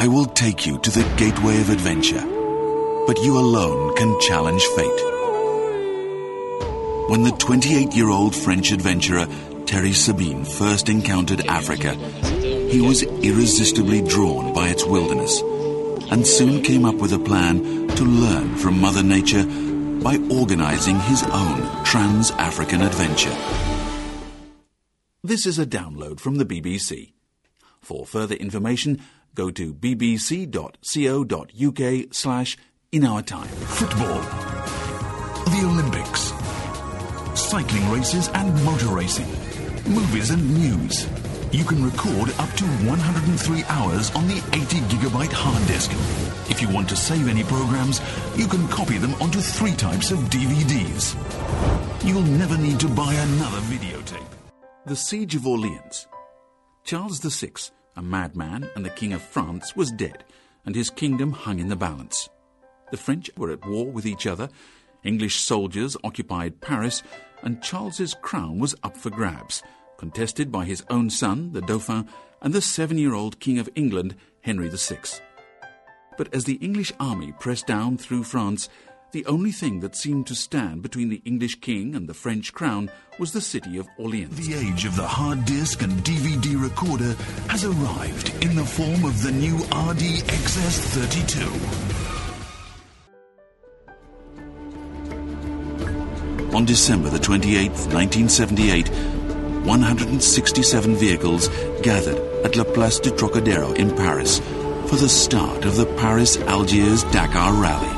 I will take you to the gateway of adventure, but you alone can challenge fate. When the 28-year-old French adventurer Terry Sabine first encountered Africa, he was irresistibly drawn by its wilderness and soon came up with a plan to learn from Mother Nature by organizing his own trans-African adventure. This is a download from the BBC. For further information, go to bbc.co.uk/inourtime. Football, the Olympics, cycling races and motor racing, movies and news. You can record up to 103 hours on the 80GB hard disk. If you want to save any programs, you can copy them onto 3 types of DVDs. You'll never need to buy another videotape. The Siege of Orleans. Charles VI, a madman and the King of France, was dead, and his kingdom hung in the balance. The French were at war with each other, English soldiers occupied Paris, and Charles's crown was up for grabs, contested by his own son, the Dauphin, and the 7-year-old King of England, Henry VI. But as the English army pressed down through France, the only thing that seemed to stand between the English king and the French crown was the city of Orleans. The age of the hard disk and DVD recorder has arrived in the form of the new RD XS32. On December the 28th, 1978, 167 vehicles gathered at La Place du Trocadero in Paris for the start of the Paris-Algiers-Dakar Rally.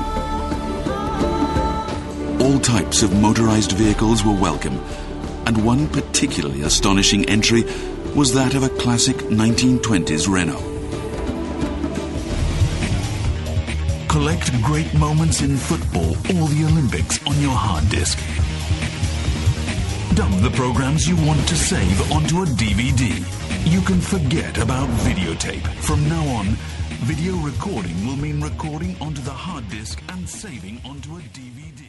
All types of motorized vehicles were welcome, and one particularly astonishing entry was that of a classic 1920s Renault. Collect great moments in football or the Olympics on your hard disk. Dump the programs you want to save onto a DVD. You can forget about videotape. From now on, video recording will mean recording onto the hard disk and saving onto a DVD.